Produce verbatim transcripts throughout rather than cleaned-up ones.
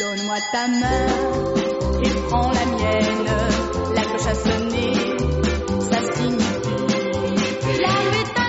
Donne-moi ta main et prends la mienne. La cloche a sonné, ça signifie la nuit est à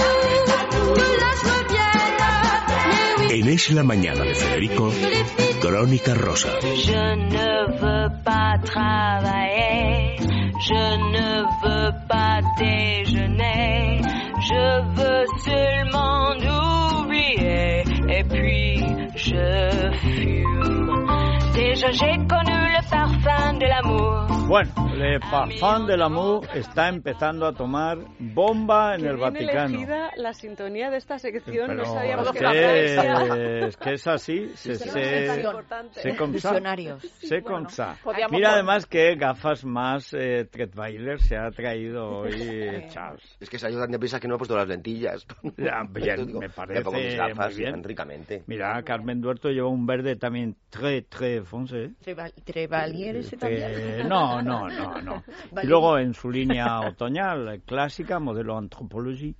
nous, que l'âge revienne. Mais oui, En Es la Mañana de Federico, Crónica Rosa. Je ne veux pas travailler, je ne veux pas déjeuner, je veux seulement oublier, et puis je fume. Déjà j'ai connu le parfum de l'amour. Bueno, el parfum del amour está empezando a tomar bomba en el Vaticano. Elegida la sintonía de esta sección, Pero no sabíamos es que que, era es que es así, se, se, se com ça, se com ça. Mira además que gafas más eh, Tretweiler se ha traído hoy Charles. Es que se ha ido tan deprisa que no ha puesto las lentillas. Ya, bien, me parece me pongo mis gafas, muy bien. ricamente. Mira, Carmen Duerto lleva un verde también très, très foncé. Trevalier ese también. Eh, no, no, no, no. Y luego en su línea otoñal clásica, modelo Anthropology,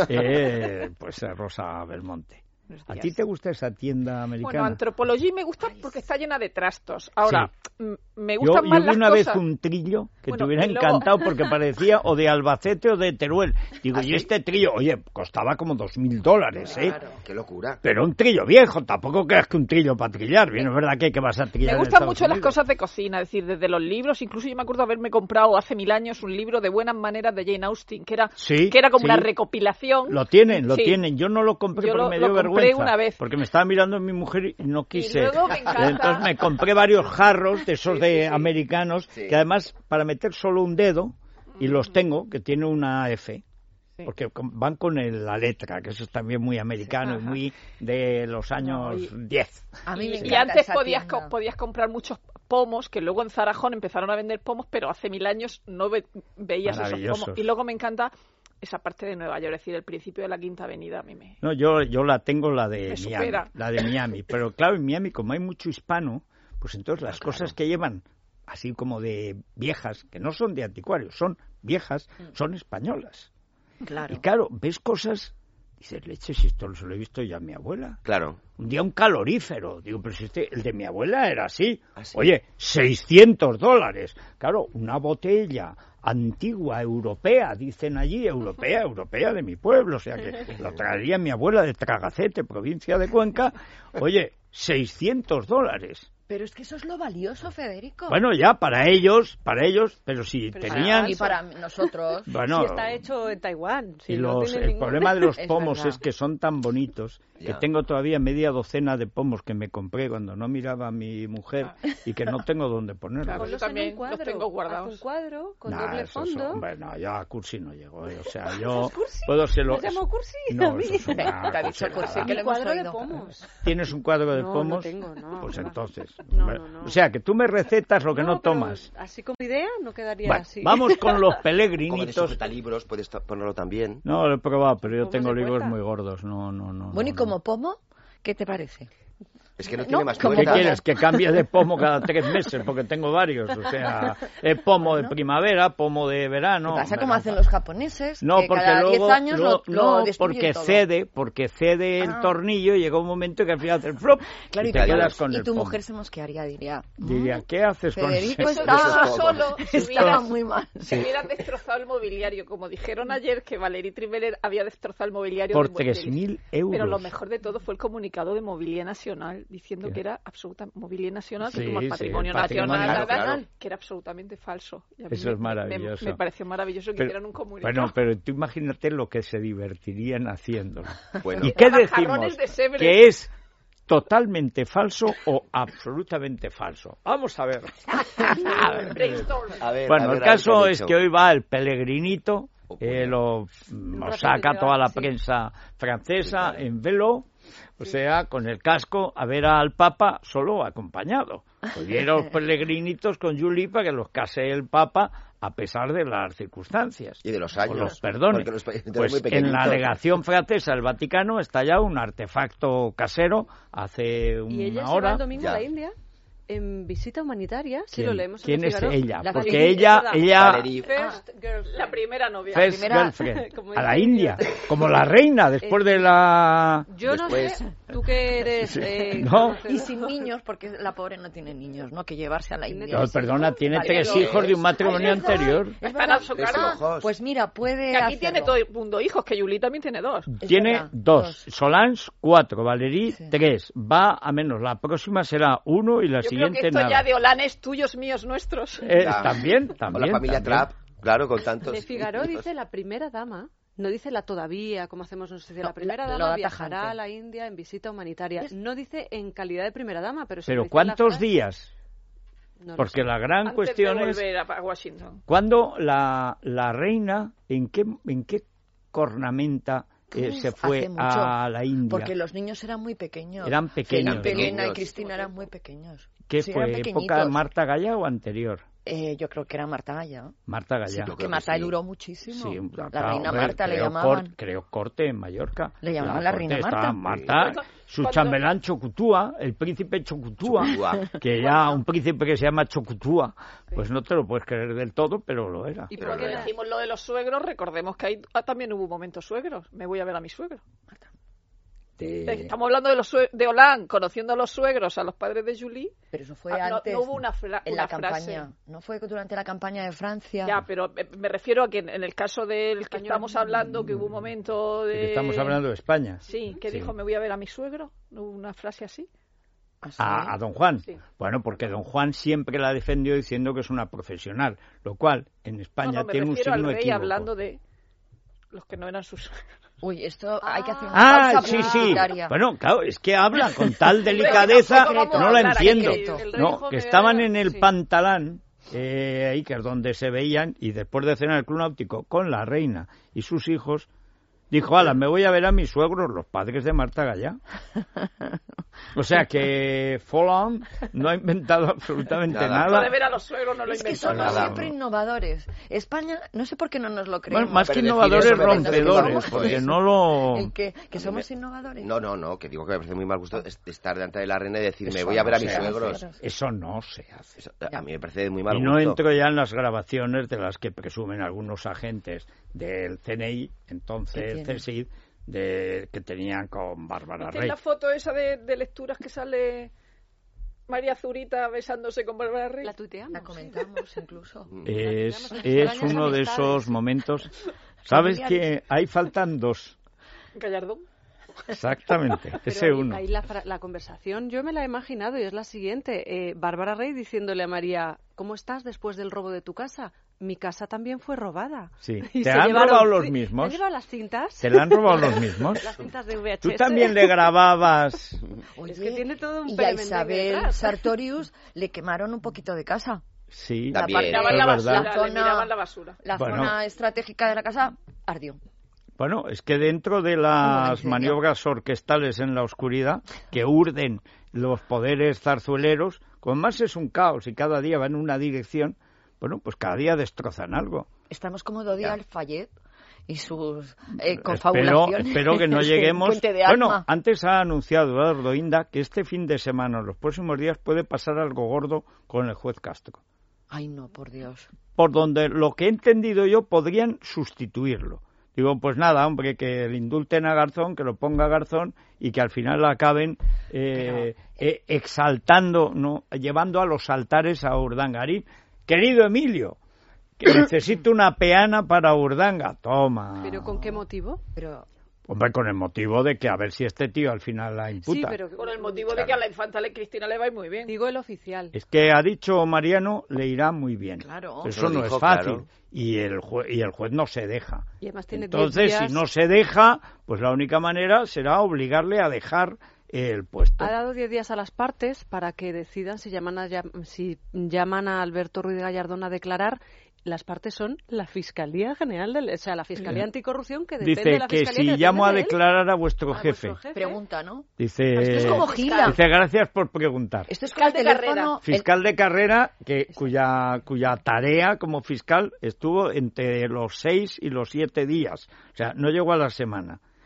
eh, pues Rosa Belmonte. ¿A ti te gusta esa tienda americana? Bueno, Anthropology me gusta porque está llena de trastos. Ahora, sí. m- me gustan yo, más yo vi las una cosas... vez un trillo que Bueno, te hubiera y luego- encantado porque parecía o de Albacete o de Teruel. Digo, ¿Ah, y sí? este trillo, oye, costaba como dos mil dólares, ¿eh? Claro, qué locura. Pero un trillo viejo, tampoco creas que un trillo para trillar. Bien, es verdad que, que vas a trillar Me en gustan Estados mucho las Unidos. cosas de cocina, es decir, desde los libros, incluso yo me acuerdo haberme comprado hace mil años un libro de buenas maneras de Jane Austen, que era, Sí, que era como sí. una recopilación. Lo tienen, lo Sí. tienen. Yo no lo compré Yo porque lo- me lo dio compré vergüenza. una vez. Porque me estaba mirando mi mujer y no quise. luego me encanta. Entonces me compré varios jarros de esos Sí, de sí, sí. americanos, Sí. que además para meter solo un dedo, y los tengo, que tiene una F. Porque con- van con el- la letra, que eso es también muy americano y muy de los años diez. A mí me Y, encanta y antes esa podías, tienda. co- podías comprar muchos pomos, que luego en Zarajón empezaron a vender pomos, pero hace mil años no ve- veías esos Maravillosos. pomos. Y luego me encanta esa parte de Nueva York, es decir, el principio de la Quinta Avenida a mí me... No, yo, yo la tengo, la de Me Miami. supera. La de Miami. Pero claro, en Miami, como hay mucho hispano, pues entonces las cosas que llevan, así como de viejas, que no son de anticuarios, son viejas, son españolas. Claro. Y claro, ves cosas, dices, leche, si esto se lo he visto ya a mi abuela. Claro. Un día un calorífero. Digo, pero si este, el de mi abuela era así. ¿Ah, sí? Oye, seiscientos dólares. Claro, una botella antigua, europea, dicen allí, europea, europea de mi pueblo. O sea que lo traería mi abuela de Tragacete, provincia de Cuenca. Oye, seiscientos dólares. Pero es que eso es lo valioso, Federico. Bueno, ya, para ellos, para ellos, pero si Pero tenían... Y para nosotros. Bueno, Si está hecho en Taiwán. Si y no los, tiene el ningún- problema de los Es pomos verdad. es que son tan bonitos que Ya. tengo todavía media docena de pomos que me compré cuando no miraba a mi mujer y que no tengo dónde ponerlos. Claro. Ponlos Yo en también un cuadro, los tengo guardados. haz un cuadro con Nah, doble eso fondo. son- bueno, yo a cursi no llego, eh, o sea, yo cursi? puedo ser lo... ¿Me llamo cursi? No, A mí. eso es una Te ha dicho cursi, cursi, nada. que lo Un hemos cuadro de oído. pomos. ¿Tienes un cuadro de No, no pomos? tengo, no, Pues va. entonces. No, bueno, no, no. O sea, que tú me recetas lo que no, pero tomas. Así como idea no quedaría Bueno, así. vamos con los Como de pelegrinitos. sujetalibros, puedes to- ponerlo también. No, lo he probado, pero yo ¿Cómo tengo se libros cuenta? muy gordos. No, no, no. Bueno, ¿y no, como no. pomo? ¿Qué te parece? Es que no No, tiene más como ¿Qué cuenta. quieres? Que cambie de pomo cada tres meses, porque tengo varios. O sea, eh, pomo de primavera, pomo de verano. ¿Qué pasa Hombre, como no. hacen los japoneses? No, que porque cada luego, diez años luego- lo, lo no, destruyen porque todo. cede, porque cede el Ah. tornillo y llega un momento que al final hace el flop Claro, y y, te tu- quedas con y el tu pomo. mujer se mosquearía, diría. Diría, ¿qué haces con Federico ese? Eso está Eso es todo. solo si Estaba hubieras, muy mal. si hubieras destrozado el mobiliario, como dijeron ayer que Valerie Trierweiler había destrozado el mobiliario Por de Buenos tres mil euros. Pero lo mejor de todo fue el comunicado de Movilía Nacional diciendo que era absoluta Movilía Nacional, que Sí, es como el sí, patrimonio el patrimonio, nacional, claro, ¿verdad? claro. Que era absolutamente falso. Y a mí Eso me- es maravilloso. Me, me pareció maravilloso que Pero- hicieran un comunicado. Bueno, pero tú imagínate lo que se divertirían haciéndolo. Bueno, ¿Y qué Jarrones decimos? de Sevres. ¿Que es totalmente falso o absolutamente falso? Vamos a ver. Brainstorm. a ver, Bueno, a ver, el a ver caso qué han es dicho. que hoy va el peregrinito, Oh, eh, lo, lo saca toda la prensa francesa en velo, o sea, con el casco, a ver al Papa solo acompañado. Hubiera los peregrinitos con Julie para que los case el Papa a pesar de las circunstancias. Y de los O años. los perdone. Porque los países Pues muy en pequeñitos. la legación francesa del Vaticano está ya un artefacto casero hace ¿Y ella una se va hora. el domingo Ya. a la India? en visita humanitaria, sí ¿Quién, lo leemos en ¿quién el es Figaro. ella? La Porque Valerie, ella, ¿verdad? ella Valerie. First girlfriend. La primera novia. First primera- girlfriend, como a la dice India, India. como la reina después de la... Yo no Después. sé, tú que eres... eh, No. conocedor. Y sin niños, porque la pobre no tiene niños, ¿no? Que llevarse a la India. No, perdona, tiene Vale, tres pero hijos de un es- matrimonio Ay, es verdad, anterior. es Están verdad. a su Tres cargo. hijos. Pues mira, puede Que aquí tiene hacerlo. todo el mundo hijos, que Yuli también tiene dos. Es Tiene verdad, dos. dos. Solange, cuatro. Valerie, Sí. tres. Va a menos. La próxima será uno y la Yo creo siguiente que esto nada. ya de Olanes, tuyos, míos, nuestros. Eh, Ya. también, O también. la familia también. Trapp, claro, con tantos... De Figaro dice la primera dama, no dice la todavía, como hacemos nosotros. No, La primera la- lo dama da viajará tajante. a la India en visita humanitaria. ¿Ves? No dice en calidad de primera dama, pero sí Pero lo dice en la ¿cuántos frase. días? No lo Porque sé. la gran Antes cuestión de es volver a, a Washington. cuándo la, la reina, en qué, en qué cornamenta eh, Uf, se fue hace mucho. a la India. Porque los niños eran muy pequeños. Eran pequeños, Elena, ¿no? Elena y Pequeños. Cristina eran muy pequeños. ¿Qué Sí, fue? eran ¿Época de pequeñitos. Marta Gallá o anterior? Eh, yo creo que era Marta Gallá. Marta Sí, Gallá. porque creo que Marta sí. duró muchísimo. Sí, la claro, reina hombre, Marta le creo llamaban. cor- creo corte en Mallorca. Le llamaban la reina estaba Marta. Marta, su Cuando- chambelán Chocutúa, el príncipe Chocutúa, Chocutúa. que ya un príncipe que se llama Chocutúa, pues no te lo puedes creer del todo, pero lo era. Y Pero porque no era. decimos lo de los suegros, recordemos que ahí ah, también hubo momentos suegros. Me voy a ver a mi suegro. De- Estamos hablando de los sue- de Hollande, conociendo a los suegros, a los padres de Julie. Pero eso fue Ah, no- antes. no hubo una fra- en una la frase. campaña. No fue durante la campaña de Francia. Ya, pero eh, me refiero a que en, en el caso del que estamos hablando, que hubo un momento de... de que estamos hablando de España. Sí, que Sí. dijo, me voy a ver a mi suegro. ¿No hubo una frase así? Así. A, a don Juan. Sí. Bueno, porque don Juan siempre la defendió diciendo que es una profesional, lo cual en España No, no, me tiene un refiero al signo rey equívoco. hablando de los que no eran sus suegros. Uy, esto hay que hacer una Ah, pausa sí, sí. publicitaria. Bueno, claro, es que habla con tal delicadeza, Tampoco vamos no a la hablar aquí, entiendo. el- el rey No, dijo que que estaban era- en el sí. Pantalán, eh, ahí que es donde se veían, y después de cenar el Club Náutico con la reina y sus hijos, dijo, ala, me voy a ver a mis suegros, los padres de Marta Gallá. O sea que Folland no ha inventado absolutamente Nada. nada. Lo de ver a los suegros no lo Es que inventó somos nada. siempre innovadores. España, no sé por qué no nos lo creemos. Bueno, más que Pero decir innovadores, eso me parece muy mal rompedores, gusto, porque ¿eh? no lo... ¿El qué? ¿Que A mí somos me- innovadores? No, no, no, que digo que me parece muy mal gusto es- estar delante de la reina y decir, me Eso voy a ver a no mis se hace. suegros. Eso no se hace. Eso, a mí me parece muy mal Y no gusto. entro ya en las grabaciones de las que presumen algunos agentes del C N I, ¿Qué entonces tienen? CSID, de, que tenían con Bárbara ¿Viste Rey. la foto esa de, de lecturas que sale María Zurita besándose con Bárbara Rey? La tuiteamos. La sí. comentamos incluso. Es, Digamos, las es extrañas uno de amistades. esos momentos. ¿Sabes Familiares. que ahí faltan dos? Gallardón. Exactamente, Pero ese ahí- uno. ahí la, fra- la conversación yo me la he imaginado y es la siguiente. Eh, Bárbara Rey diciéndole a María, ¿cómo estás después del robo de tu casa? Mi casa también fue robada. Sí. Y ¿Te se han llevaron- robado los sí, mismos? ¿Te han llevado las cintas? ¿Te la han robado los mismos? Las cintas de V H S. ¿Tú también le grababas? Oye, Es que tiene todo un y a peremendengue Isabel detrás. Sartorius le quemaron un poquito de casa. Sí, La eso parte- es Miraban la verdad. basura, La le zona- miraban la basura. La Bueno. zona estratégica de la casa ardió. Bueno, es que dentro de Un las incendio. maniobras orquestales en la oscuridad que urden los poderes zarzueleros, como más es un caos y cada día va en una dirección, bueno, pues cada día destrozan algo. Estamos como Dodi Ya. Al-Fayed y sus eh, Espero, confabulaciones. espero que no Sí, lleguemos. Puente de Bueno, Alma. antes ha anunciado Eduardo Inda que este fin de semana, en los próximos días, puede pasar algo gordo con el juez Castro. Ay, no, por Dios. Por donde lo que he entendido yo podrían sustituirlo. Digo, pues nada, hombre, que le indulten a Garzón, que lo ponga Garzón y que al final acaben eh, eh, exaltando, no, llevando a los altares a Urdangarín. Querido Emilio, que necesito una peana para Urdanga. Toma. ¿Pero con qué motivo? Pero Hombre, con el motivo de que a ver si este tío al final la imputa. Sí, pero Con el motivo de que a la infanta le- Cristina le va a ir muy bien. digo el oficial. Es que ha dicho Mariano, le irá muy bien. Claro. Eso Lo no dijo, es fácil. claro. Y, el jue- y el juez no se deja. Y además tiene diez Entonces, días- si no se deja, pues la única manera será obligarle a dejar el puesto. Ha dado diez días a las partes para que decidan si llaman a, llam- si llaman a Alberto Ruiz Gallardón a declarar. Las partes son la Fiscalía General, del, o sea, la Fiscalía Anticorrupción, que depende de Dice la que Fiscalía. si depende llamo a de él. declarar a vuestro A jefe. vuestro jefe. pregunta, ¿no? Dice, Esto es como Gila. dice, gracias por preguntar. Esto es Fiscal como el de teléfono. carrera. el- Fiscal de carrera que cuya cuya tarea como fiscal estuvo entre los seis y los siete días, o sea, no llegó a la semana.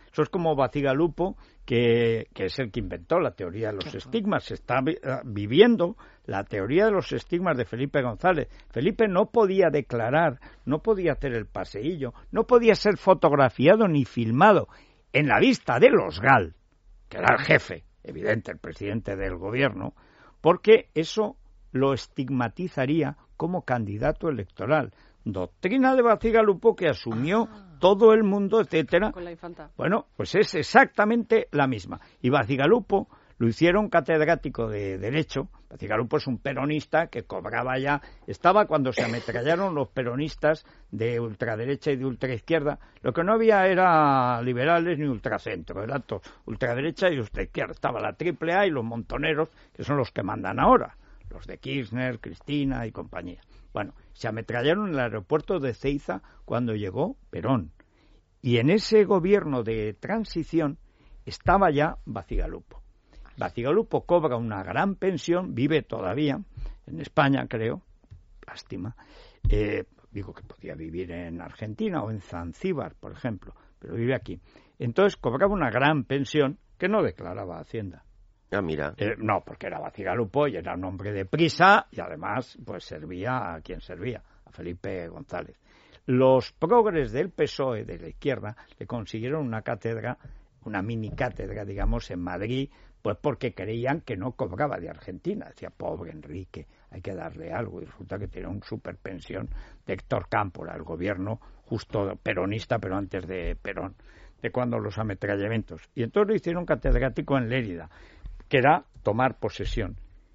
Eso es como Bacigalupo, que, que es el que inventó la teoría de los claro. estigmas. Se está vi- viviendo la teoría de los estigmas de Felipe González. Felipe no podía declarar, no podía hacer el paseillo, no podía ser fotografiado ni filmado en la vista de los Gal, que era el jefe, evidente, el presidente del gobierno, porque eso lo estigmatizaría como candidato electoral. Doctrina de Bacigalupo que asumió ah. todo el mundo, etcétera. Con la infanta. Bueno, pues es exactamente la misma. Y Bacigalupo lo hicieron catedrático de Derecho. Bacigalupo es un peronista que cobraba ya... Estaba cuando se ametrallaron los peronistas de ultraderecha y de ultraizquierda. Lo que no había era liberales ni ultracentro. Era todo ultraderecha y ultraizquierda. Estaba la triple A y los montoneros, que son los que mandan ahora. Los de Kirchner, Cristina y compañía. Bueno, se ametrallaron en el aeropuerto de Ezeiza cuando llegó Perón. Y en ese gobierno de transición estaba ya Bacigalupo. Bacigalupo cobra una gran pensión, vive todavía en España, creo, lástima. Eh, digo que podía vivir en Argentina o en Zanzíbar, por ejemplo, pero vive aquí. Entonces cobraba una gran pensión que no declaraba Hacienda. Ah, mira. Eh, no, porque era Bacigalupo y era un hombre de prisa y además pues servía a quien servía, a Felipe González. Los progres del P S O E de la izquierda le consiguieron una cátedra, una mini cátedra, digamos, en Madrid, pues porque creían que no cobraba de Argentina. Decía, pobre Enrique, hay que darle algo. Y resulta que tenía un superpensión de Héctor Cámpora, el gobierno justo peronista, pero antes de Perón, de cuando los ametrallamientos. Y entonces lo hicieron catedrático en Lérida, que era tomar posesión.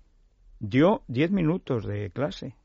Dio diez minutos de clase.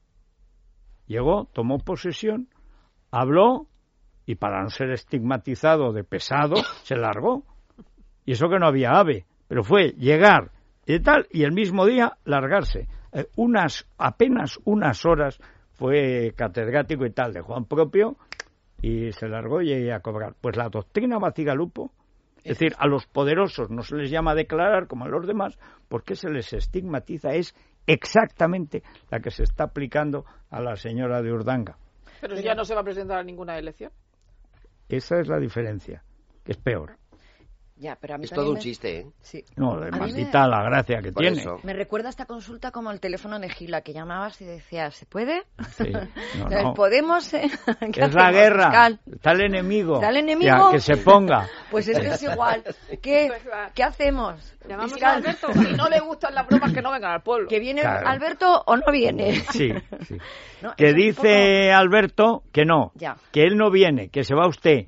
Llegó, tomó posesión, habló y para no ser estigmatizado de pesado, se largó. Y eso que no había ave, pero fue llegar y tal, y el mismo día largarse. Eh, unas, apenas unas horas fue catedrático y tal, de Juan propio, y se largó y llegué a cobrar. Pues la doctrina Bacigalupo, es decir, a los poderosos no se les llama declarar como a los demás, porque se les estigmatiza, es exactamente la que se está aplicando a la señora de Urdanga. Pero ya no se va a presentar a ninguna elección. Esa es la diferencia, que es peor. Ya, pero a mí es todo un me... chiste, ¿eh? Sí. No, de a maldita me... la gracia que Por tiene. Eso. Me recuerda esta consulta como el teléfono de Gila, que llamabas y decías, ¿se puede? Sí, no, no. ¿Podemos? Eh? Es la guerra, fiscal? Está el enemigo. ¿Está el enemigo? Ya, que se ponga. Pues esto es igual. ¿Qué, ¿qué hacemos? ¿Llamamos fiscal? a Alberto? Si no le gustan las bromas, que no vengan al pueblo. ¿Que viene claro. Alberto o no viene? Sí, sí. No, que dice poco... Alberto que no, ya. que él no viene, que se va usted.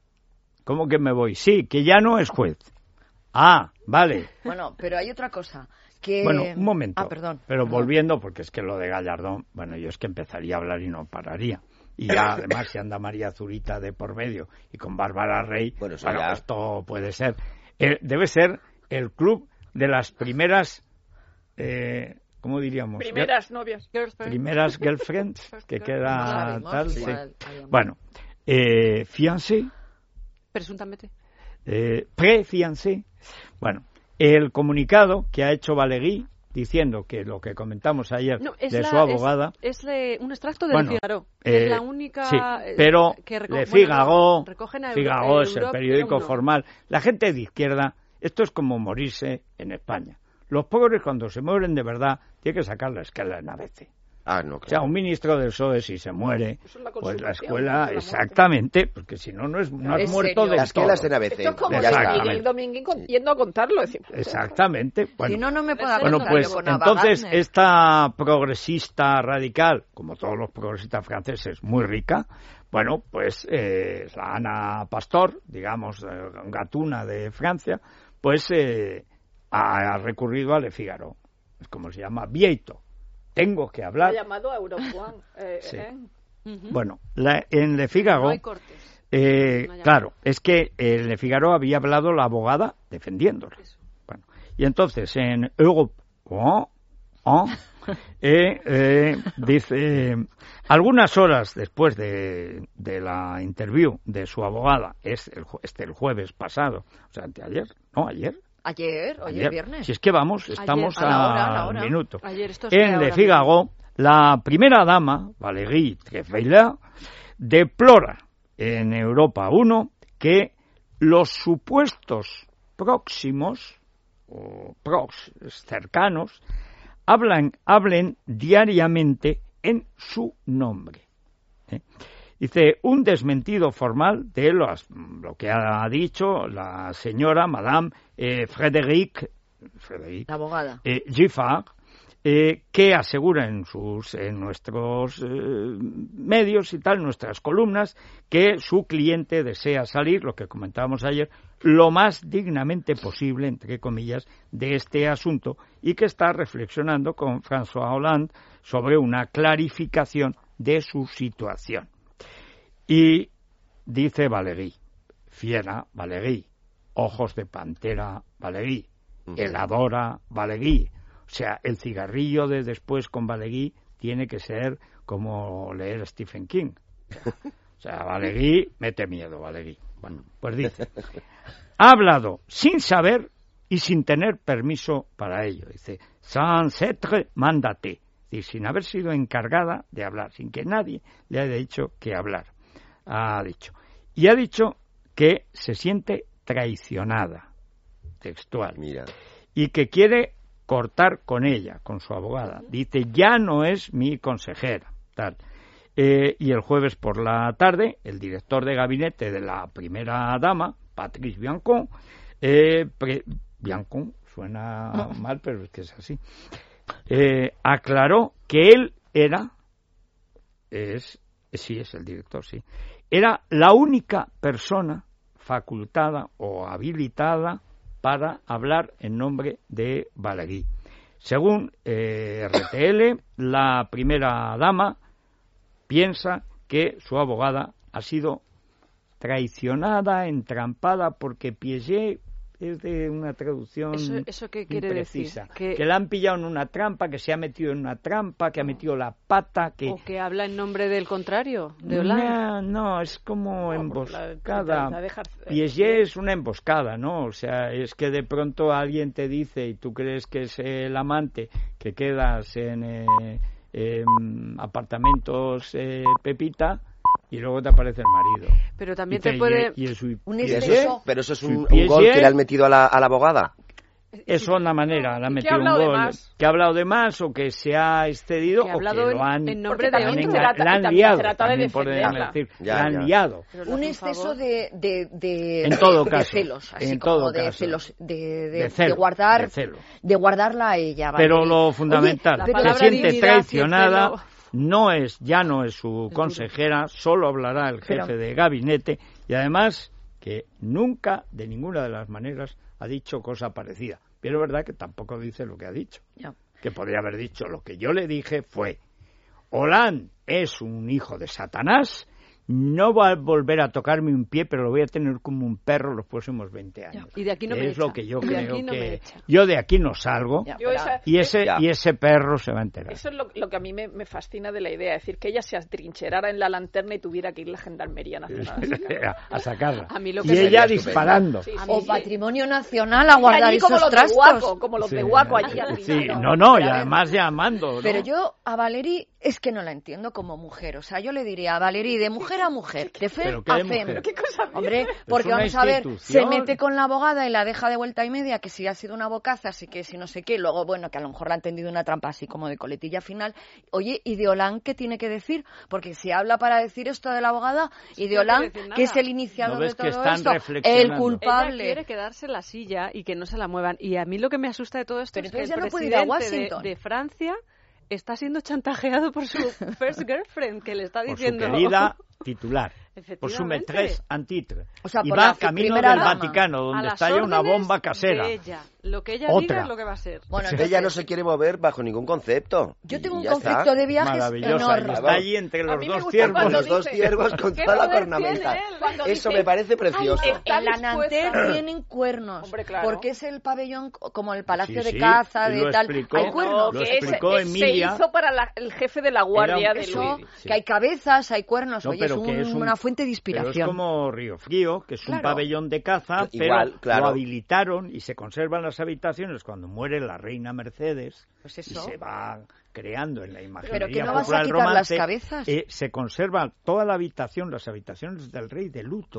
¿Cómo que me voy? Sí, que ya no es juez. Ah, vale. Bueno, pero hay otra cosa. Que... Bueno, un momento. Ah, perdón. Pero perdón. volviendo, porque es que lo de Gallardón, bueno, yo es que empezaría a hablar y no pararía. Y ya, además, si anda María Zurita de por medio y con Bárbara Rey, bueno, bueno ya... esto puede ser. Eh, debe ser el club de las primeras, eh, ¿cómo diríamos? Primeras novias. Primeras girlfriends, que queda no tal. sí. Sí. Bueno, eh, fiancé. Presuntamente. Eh, Pre-fiancé. Bueno, el comunicado que ha hecho Valegui diciendo que lo que comentamos ayer no, de la, su abogada... Es, es le, un extracto del bueno, Figaro. Eh, es la única... Sí, pero que reco- Le Figaro, bueno, Figaro es el Europe, periódico uno. formal. La gente de izquierda, esto es como morirse en España. Los pobres cuando se mueren de verdad tienen que sacar la escuela en A B C. Ah, no, claro. O sea, un ministro del P S O E si se muere, es la pues la escuela, la exactamente, porque si no, no, es, no has ¿Es muerto serio? de Las escuelas en A B C. Esto es como ya está. Miguel Domínguez yendo a contarlo. Decir, Exactamente. Bueno, si no, no me puedo bueno, contar pues yo con Ava entonces Gardner. esta progresista radical, como todos los progresistas franceses, muy rica, bueno, pues eh, la Ana Pastor, digamos, eh, gatuna de Francia, pues eh, ha, ha recurrido a Le Figaro, es como se llama, Vieito. Tengo que hablar. Ha llamado a Europe One. Eh, sí. eh. Uh-huh. Bueno, la, en Le Figaro, no hay cortes. eh, no claro, es que en Le Figaro había hablado la abogada defendiéndolo. Bueno, y entonces en Europe One, oh, eh, eh, dice, algunas horas después de, de la interview de su abogada, es el, este el jueves pasado, o sea, anteayer, no, ayer. Ayer, hoy Ayer. es viernes. Si es que vamos, estamos Ayer, a la hora, a la al hora. minuto. Ayer, esto es En ahora Le Figaro, la primera dama, Valérie Trierweiler, deplora en Europa uno que los supuestos próximos o prox, cercanos, hablan, hablen diariamente en su nombre. ¿eh? Dice, un desmentido formal de lo, lo que ha dicho la señora, Madame eh, Frédéric, Frédéric La abogada. eh, Giffard, eh, que asegura en sus en nuestros eh, medios y tal, nuestras columnas, que su cliente desea salir, lo que comentábamos ayer, lo más dignamente posible, entre comillas, de este asunto, y que está reflexionando con François Hollande sobre una clarificación de su situación. Y dice Valéry, fiera Valéry, ojos de pantera Valéry, heladora Valéry. O sea, el cigarrillo de después con Valéry tiene que ser como leer Stephen King. O sea, Valéry mete miedo, Valéry. Bueno, pues dice, ha hablado sin saber y sin tener permiso para ello. Dice, sans être mandaté, es decir, sin haber sido encargada de hablar, sin que nadie le haya dicho que hablar. Ha dicho. Y ha dicho que se siente traicionada, textual. Mira. Y que quiere cortar con ella, con su abogada. Dice, ya no es mi consejera, tal. Eh, y el jueves por la tarde, el director de gabinete de la primera dama, Patrice Biancon, eh, pre- Biancon, suena mal, pero es que es así, eh, aclaró que él era, es, sí, es el director, sí, era la única persona facultada o habilitada para hablar en nombre de Valéry. Según eh, R T L, la primera dama piensa que su abogada ha sido traicionada, entrampada, porque Piaget es de una traducción ¿Eso, eso qué quiere imprecisa. decir? Que, que la han pillado en una trampa, que se ha metido en una trampa, que ha metido la pata, que... ¿O que habla en nombre del contrario, de Hollande? No, no, es como No, emboscada. la- la dejar- Piaget es una emboscada, ¿no? O sea, es que de pronto alguien te dice y tú crees que es el amante, que quedas en eh, em, apartamentos eh, Pepita, y luego te aparece el marido. Pero también Dice, te puede... y- y es su- Un Piaget, exceso. Pero eso es su un, un Piaget, gol que le han metido a la, a la abogada. Es una manera, le ha ¿Y qué metido ha un hablado de gol. más? Que ha hablado de más o que se ha excedido Que ha o que hablado lo han, en nombre Porque de también otro. la, trata- la han también liado, trata de también podemos defenderla. decir, Ya, la han ya. liado. Pero le Un hace un exceso favor. de, de, de, En todo de caso, celos, así en como todo de caso. celos, de, de, De celo, de guardar, de celo. de guardarla a ella. ¿vale? Pero lo Oye, fundamental, la pero- se palabra siente dignidad y el traicionada, celo. no es, ya no es su consejera, solo hablará el jefe Pero- de gabinete, y además que nunca, de ninguna de las maneras, ha dicho cosa parecida. Pero es verdad que tampoco dice lo que ha dicho. Ya. Que podría haber dicho, lo que yo le dije fue, Hollande es un hijo de Satanás, no va a volver a tocarme un pie, pero lo voy a tener como un perro los próximos veinte años. Y de aquí no me es echa. lo que yo Y de creo aquí no me que... echa. Yo de aquí no salgo, Ya, Yo pero- esa- y ese, Ya. y ese perro se va a enterar. Eso es lo, lo que a mí me, me fascina de la idea, es decir, que ella se atrincherara en la lanterna y tuviera que ir la Gendarmería Nacional a sacarla. a, a sacarla. A mí lo y que me- ella Sería disparando. Sí, sí, O sí. Patrimonio Nacional a guardar Allí como esos los de trastos. Guaco, como los Sí, de Guaco allí al sí, final. no, no, y Pero a ver, además llamando, ¿no? Pero yo a Valéry es que no la entiendo como mujer. O sea, yo le diría a Valéry de mujer a mujer, de fem ¿Pero qué a de fem. mujer? ¿Qué cosa Hombre, Es porque una vamos a ver, se institución. mete con la abogada y la deja de vuelta y media, que si ha sido una bocaza, así que si no sé qué, luego, bueno, que a lo mejor la ha entendido una trampa así como de coletilla final. Oye, ¿y de Hollande qué tiene que decir? Porque si habla para decir esto de la abogada, y de no quiere Hollande, decir que es nada. el iniciador ¿No ves de que todo están esto, el reflexionando? Ella culpable. quiere quedarse en la silla y que no se la muevan. Y a mí lo que me asusta de todo esto Pero es que el entonces ya no puede ir a presidente de, Washington. de Francia está siendo chantajeado por su first girlfriend, que le está por su diciendo... querida titular, por su Efectivamente. maîtresse en titre. O sea, y por va la camino primera del dama. Vaticano, a donde las está ya una órdenes bomba casera. de ella. Lo que ella Otra. diga es lo que va a ser. Bueno, Ella no entonces, se quiere mover bajo ningún concepto. yo Y tengo un ya está. conflicto de viajes Maravillosa, y enorme. está allí entre A los mí me dos gusta ciervos. Con cuando los dos dice- ciervos con ¿Qué toda la poder cornamenta. tiene él cuando Eso dice, me parece precioso. "Ay, En está la dispuesta"? Nanterre tienen cuernos. Hombre, claro. Porque es el pabellón co- como el palacio Sí, de sí, caza, y de lo tal. explicó. Hay No, cuernos. Lo que es- explicó es- Emilia. se hizo para la- el jefe de la guardia Era- de Eso, Luis. Sí. que hay cabezas, hay cuernos. No, Oye, pero es, un- que es un- una fuente de Pero inspiración. es como Río Frío, que es un Claro. pabellón de caza, pero Igual, claro. lo habilitaron y se conservan las habitaciones cuando muere la reina Mercedes. Pues Y eso. se va creando en la imaginería Pero que no vas a popular quitar las romance, cabezas. eh, se conserva toda la habitación, las habitaciones del rey de luto,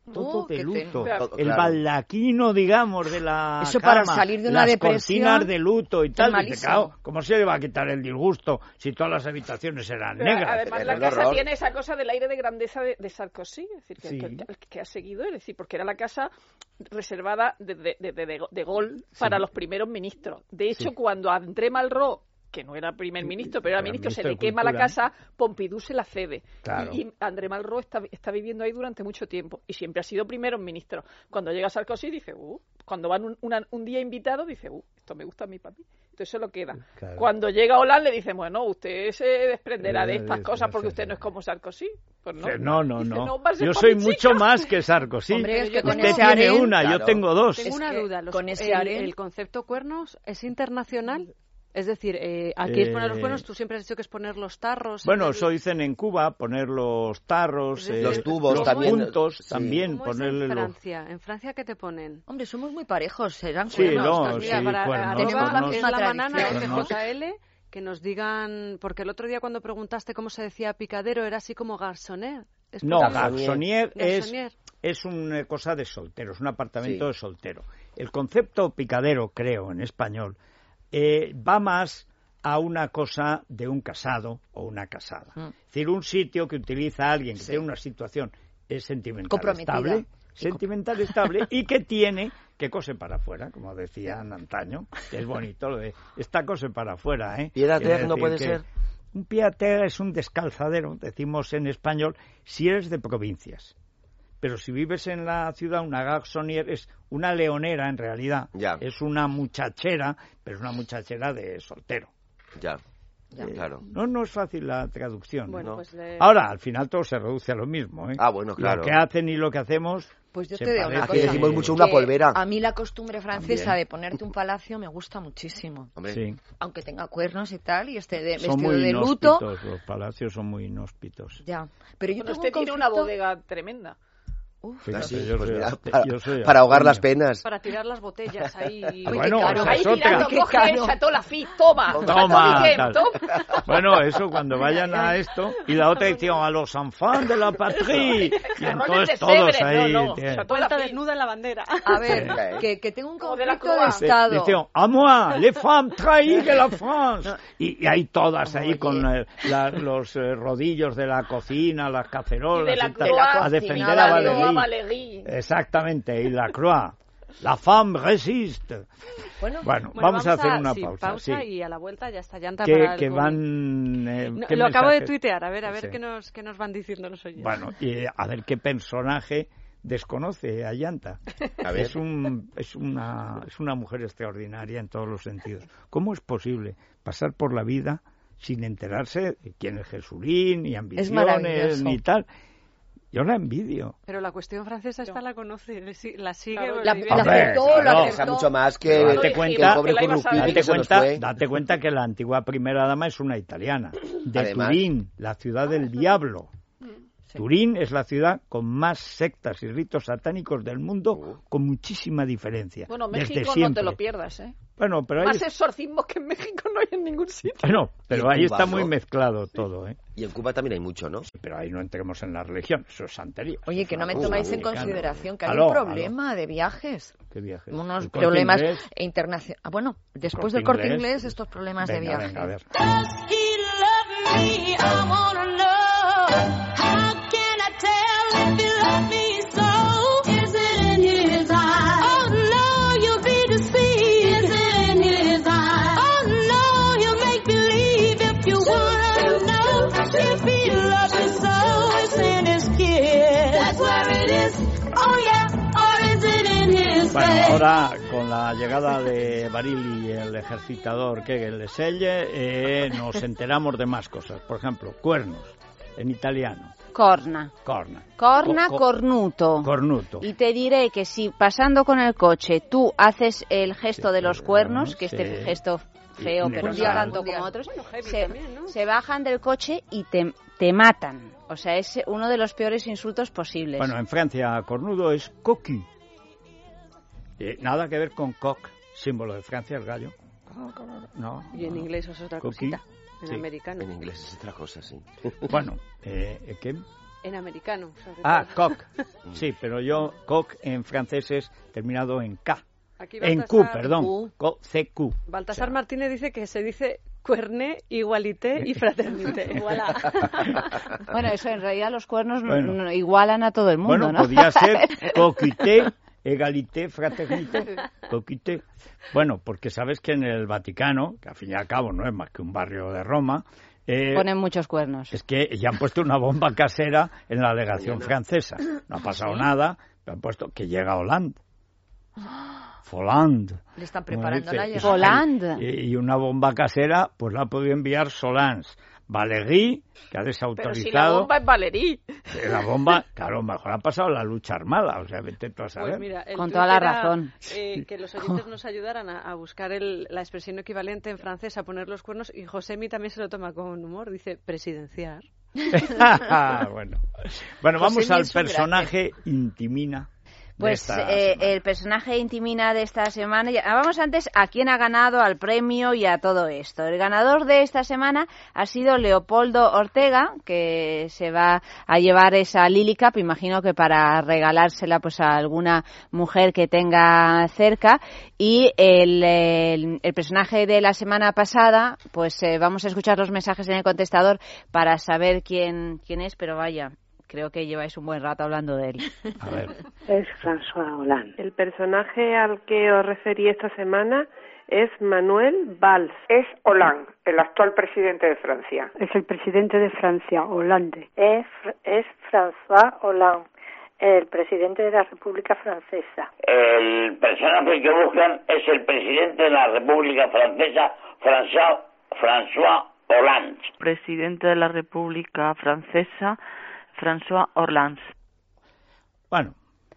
todo Oh, de qué luto. pena. El Claro. baldaquino, digamos, de la Eso cama, para salir de una las depresión, cortinas de luto y tal. Dice, malísimo. claro, ¿cómo se le va a quitar el disgusto si todas las habitaciones eran Pero negras? además Es la un casa horror. tiene esa cosa del aire de grandeza de, de Sarkozy, es decir, que, Sí. que, que- que ha seguido, es decir, porque era la casa reservada de, de, de, de, de Gaulle para los primeros ministros. De hecho, Sí. cuando a André Malraux, que no era primer ministro, pero era Era ministro, se ministro le de quema la Cultura. casa, Pompidou se la cede. Claro. Y, y André Malraux está, está viviendo ahí durante mucho tiempo y siempre ha sido primero ministro. Cuando llega Sarkozy dice, uh, cuando van un, una- un día invitado dice, uh, esto me gusta a mí, papi. Entonces se lo queda. Claro. Cuando llega Hollande le dicen, bueno, usted se desprenderá de Eh, estas sí, cosas sí, porque sí, usted sí. no es como Sarkozy. Pues no, Dice, no, no, Dice, no. va a ser Yo pa' soy mi mucho chica. más que Sarkozy. Hombre, es que con Usted ese tiene harén, una, yo claro. tengo dos. Tengo Es una que duda. Los- con ese el, harén- el concepto cuernos es internacional? Es decir, eh, aquí es poner los Eh, cuernos, tú siempre has dicho que es poner los tarros. Bueno, en el- eso dicen en Cuba, poner los tarros, Es decir, Los tubos los también. puntos, Sí. también ¿Cómo es ponerle en los... Francia? ¿En Francia qué te ponen? Hombre, somos muy parejos, serán Sí, cuernos. no, Pues mira, sí, para- cuernos, tenemos la cuernos. es misma la banana tradición. F Cuernos. J L que nos digan, porque el otro día cuando preguntaste cómo se decía picadero era así como garçonnier. ¿Es No, posible? garçonnier es, Garçonnier. es una cosa de solteros, un apartamento Sí. de soltero. El concepto picadero, creo, en español, eh, va más a una cosa de un casado o una casada. Mm. Es decir, un sitio que utiliza a alguien que Sí. tiene una situación es sentimental Comprometida. estable, Y com- sentimental estable y que tiene que cose para afuera, como decían antaño, que es bonito lo de esta cose para afuera, ¿eh? Pied à Quiere terre no decir puede que ser. Un pied à terre es un descalzadero, decimos en español, si eres de provincias. Pero si vives en la ciudad, una garçonnière es una leonera en realidad. Ya. Es una muchachera, pero es una muchachera de soltero. Ya, Ya. claro. No, no es fácil la traducción. Bueno, ¿no? pues le- Ahora, al final todo se reduce a lo mismo, ¿eh? Ah, bueno, claro. Lo que hacen y lo que hacemos... Pues yo se te digo una parece. cosa. Aquí decimos mucho una que polvera. A mí la costumbre francesa También. de ponerte un palacio me gusta muchísimo. Hombre, Sí. Aunque tenga cuernos y tal, y esté de, Son vestido muy de luto. inhóspitos, los palacios son muy inhóspitos. Ya. Pero yo Bueno, tengo usted un tiene una conflicto- bodega tremenda. Uf, Fíjate, así, yo pues soy mira, arte- para, yo soy para ahogar artemio. las penas. Para tirar las botellas ahí. Ah, Uy, bueno, qué caro. esa Ahí es otra. tirando, Qué coge caro. Chateau Lafite, toma. Toma, Chateau Yquem, tal. toma. Bueno, eso cuando vayan a esto. Y la otra edición, a los enfants de la patrie. Y entonces todos ahí. No, no, eh, Chateau Vuelta Lafite. desnuda en la bandera. A ver, Sí. que, que tengo un Como de la conflicto de Croix. Estado. Decían, a moi, les femmes trahies de la France. Y, y hay todas ahí Oye. con eh, la- los eh, rodillos de la cocina, las Y cacerolas de la y tal, Croix, a defender de a la Croix Valéry. Valéry. Exactamente, y la Croix. La femme résiste. Bueno, Bueno, Bueno, vamos, a hacer una sí, pausa. sí. y a la vuelta ya está llanta Que, para el que COVID. van... eh, No, ¿qué lo acabo de mensajes? tuitear, a ver, a ver Sí. qué, nos, qué nos van diciendo los oyentes. Bueno, y a ver qué personaje desconoce a Llanta. A ver. Es, un, es, una, es una mujer extraordinaria en todos los sentidos. ¿Cómo es posible pasar por la vida sin enterarse de quién es Jesulín, ni ambiciones, maravilloso. ni tal? Yo la envidio. Pero la cuestión francesa esta la conoce, le si- la sigue. Claro, le la- divierte. la Hombre, aceptó, claro. la Pesa aceptó. mucho más que, Pero date que el cuenta- pobre que la iba a Currupitti saber. que Date se nos cuenta, fue. date cuenta que la antigua primera dama es una italiana, de Además. Turín, la ciudad del diablo. Turín es la ciudad con más sectas y ritos satánicos del mundo, Uh. con muchísima diferencia. Bueno, desde México no siempre. te lo pierdas, ¿eh? Bueno, pero ahí, Más exorcismos que en México no hay en ningún sitio. bueno, pero Y en ahí Cuba, está muy ¿no? mezclado todo, ¿eh? Y en Cuba también hay mucho, ¿no? Pero ahí no entremos en la religión, eso es santería. Oye, Eso que es no me una tomáis cosa en americana. consideración que hay Aló, un problema de viajes. aló. ¿Qué viajes? Unos ¿El Corte problemas Inglés? internacionales. Ah, bueno, después Corte del Corte Inglés? Inglés, estos problemas de Venga, viaje. venga, a ver. Does he love me? I wanna know. How can I tell if he loves me so? Is it in his eyes? Oh no, you'll be deceived. Is it in his eyes? Oh no, he'll make believe if you wanna know. If he loves you so, it's in his kiss. That's where it is. Oh yeah, or is it in his Bueno, face? ahora con la llegada de Barili y el ejercitador Kegel de Selle, eh, nos enteramos de más cosas. Por ejemplo, cuernos, en italiano, Corna. corna. Corna, Co- co- cornuto. Cornuto. Y te diré que si pasando con el coche tú haces el gesto Sí, de los claro, cuernos, que sí. este gesto feo, Y pero no universal. tanto Mundial. como otros, Bueno, heavy se, también, ¿no? se bajan del coche y te, te matan. O sea, es uno de los peores insultos posibles. Bueno, en Francia, cornudo es cocu. Eh, nada que ver con coq, símbolo de Francia, el gallo. No. Y en no. inglés eso es otra Cookie. cosita. En Sí. americano. En inglés es otra cosa, sí. Bueno, eh, ¿qué? En americano. Sobre Ah, todo. coq. Sí, pero yo, coq en francés es terminado en K. Aquí En Baltasar- Q, perdón. Q. Co- C Q. Baltasar Martínez dice que se dice cuerné, igualité y fraternité. Voilà. Bueno, eso en realidad los cuernos n- Bueno. n- igualan a todo el mundo, Bueno, ¿no? podía ser coquité, égalité, fraternité, coquité. Bueno, porque sabes que en el Vaticano, que al fin y al cabo no es más que un barrio de Roma, eh, Ponen muchos cuernos. es que ya han puesto una bomba casera en la delegación francesa. No ha pasado nada, pero han puesto que llega Hollande. Hollande. Le están como preparando dice, la y- llegada. Hollande. Y, y una bomba casera, pues la ha podido enviar Solans. Valéry, que ha Pero si la desautorizado. bomba es Valerí. Eh, La bomba, claro, mejor ha pasado la lucha armada, o sea, vete tú a saber. Pues mira, el Con tuit toda la era, razón. eh, que los oyentes nos ayudaran a, a buscar el- la expresión equivalente en francés a poner los cuernos, y Josemi también se lo toma con humor, dice presidenciar. bueno, bueno vamos José al Miguel Sugracia. personaje intimina. de Pues esta eh, semana. el personaje intimina de esta semana. Ya- Vamos antes a quién ha ganado al premio y a todo esto. El ganador de esta semana ha sido Leopoldo Ortega, que se va a llevar esa Lily Cup, imagino que para regalársela pues a alguna mujer que tenga cerca. Y el, el, el personaje de la semana pasada, pues eh, vamos a escuchar los mensajes en el contestador para saber quién, quién es, pero vaya, creo que lleváis un buen rato hablando de él. A ver, Es François Hollande. El personaje al que os referí esta semana es Manuel Valls. Es Hollande, el actual presidente de Francia. Es el presidente de Francia, Hollande. Es, es François Hollande, el presidente de la República Francesa. El personaje que buscan es el presidente de la República Francesa, François, François Hollande. Presidente de la República Francesa, François Hollande. bueno,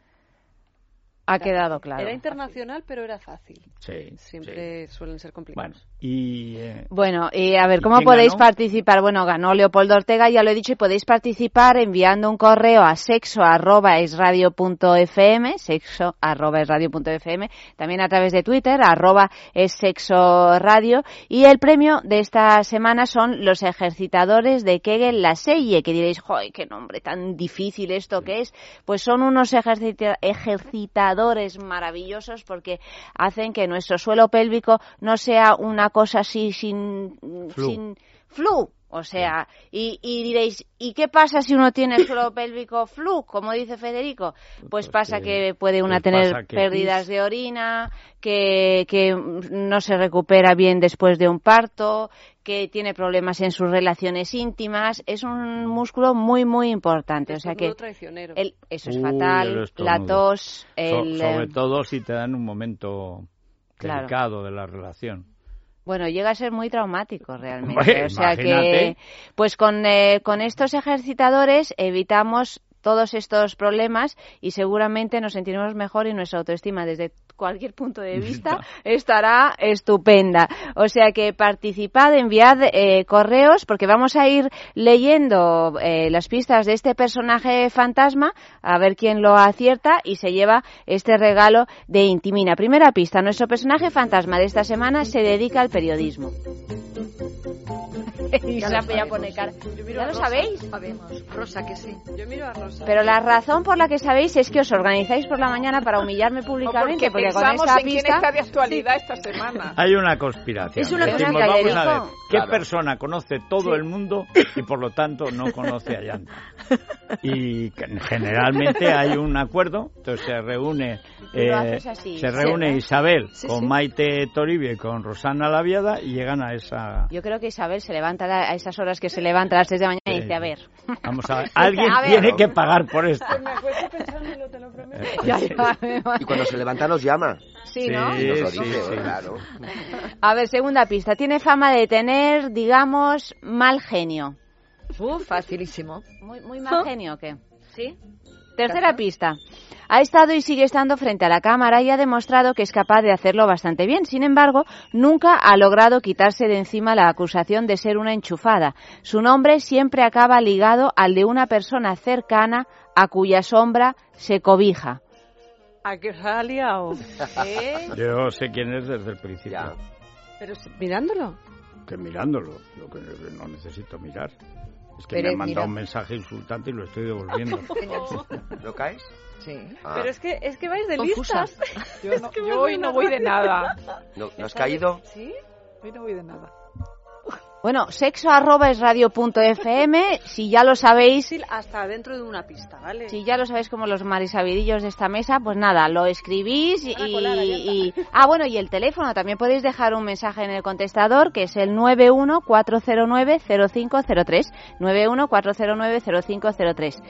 Ha quedado claro. Era internacional, pero era fácil. sí, Siempre suelen ser sí. Bueno, complicados. y... eh, Bueno, y a ver, ¿Y ¿cómo quién podéis ganó? participar? Bueno, ganó Leopoldo Ortega, ya lo he dicho, y podéis participar enviando un correo a sexo arroba esradio punto fm, sexo arroba esradio punto fm, también a través de Twitter, arroba es sexo radio, y el premio de esta semana son los ejercitadores de Kegel La Selle, que diréis, ¡joder, qué nombre tan difícil esto que es! Pues son unos ejercita- ejercitadores maravillosos porque hacen que nuestro suelo pélvico no sea una cosa así sin Flu. sin flu, o sea, y, y diréis, ¿y qué pasa si uno tiene el suelo pélvico flu, como dice Federico? Pues, Pues pasa que- que puede una pues tener pasa que pérdidas pis. de orina, que, que no se recupera bien después de un parto, que tiene problemas en sus relaciones íntimas. Es un músculo muy, muy importante. O sea que Estornudo traicionero. el, eso es Uy, fatal, el la estornudo. tos, so- el... sobre eh, todo si te dan un momento Claro. delicado de la relación. Bueno, llega a ser muy traumático realmente. Hombre, o sea que, imagínate. pues con, eh, con estos ejercitadores evitamos todos estos problemas y seguramente nos sentiremos mejor y nuestra autoestima desde cualquier punto de vista estará estupenda. O sea que participad, enviad eh, correos porque vamos a ir leyendo eh, las pistas de este personaje fantasma a ver quién lo acierta y se lleva este regalo de Intimina. Primera pista, nuestro personaje fantasma de esta semana se dedica al periodismo. Y Ya Isa lo ya sabemos. pone cara. Yo miro ¿Ya a lo Rosa. sabéis? Sabemos, Rosa, que sí. Yo miro a Rosa. Pero la razón por la que sabéis es que os organizáis por la mañana para humillarme O públicamente, porque porque con pensamos esta en quién pista... está de actualidad esta semana. Hay una conspiración. Es una Decimos, cosa, vamos a ver, Federico. ¿qué Claro. persona conoce todo el mundo y por lo tanto no conoce a Yanta? Y que generalmente hay un acuerdo, entonces se reúne Tú lo eh, haces así, se sí, reúne ¿no? Isabel Sí, con sí. Maite Toribio y con Rosana Laviada y llegan a esa... Yo creo que Isabel se levanta a esas horas que se levanta a las seis de la mañana y Sí. dice, a ver... Vamos a ver, alguien A ver. tiene que pagar por esto. Me acuesto pensándolo, te lo prometo. Ya, ya, Y cuando se levanta nos llama. Sí, ¿no? Sí, Nos lo sí, dice, sí. claro. A ver, segunda pista. Tiene fama de tener, digamos, mal genio. Uf, facilísimo. ¿Muy, muy mal genio o qué? ¿Sí? Tercera pista. Ha estado y sigue estando frente a la cámara y ha demostrado que es capaz de hacerlo bastante bien. Sin embargo, nunca ha logrado quitarse de encima la acusación de ser una enchufada. Su nombre siempre acaba ligado al de una persona cercana a cuya sombra se cobija. ¿A qué os ha liado? ¿Eh? Yo sé quién es desde el principio. Ya. Pero si- mirándolo. Que mirándolo, yo que no necesito mirar. Es que Pérez, me ha mandado mira. un mensaje insultante y lo estoy devolviendo. ¿Lo caes? Sí. Ah. Pero es que, es que vais de Confusa. listas. Yo, no- yo hoy no voy de nada. ¿No, ¿no has caído? ¿Sí? Hoy no voy de nada. Bueno, sexo arroba es radio punto f m, si ya lo sabéis, Hasta dentro de una pista, ¿vale? si ya lo sabéis como los marisabidillos de esta mesa, pues nada, lo escribís y, Van a colar, ahí está. y- ah, bueno, y el teléfono, también podéis dejar un mensaje en el contestador, que es el nueve uno cuatro cero nueve cero cinco cero tres, nueve uno cuatro cero nueve cero cinco cero tres.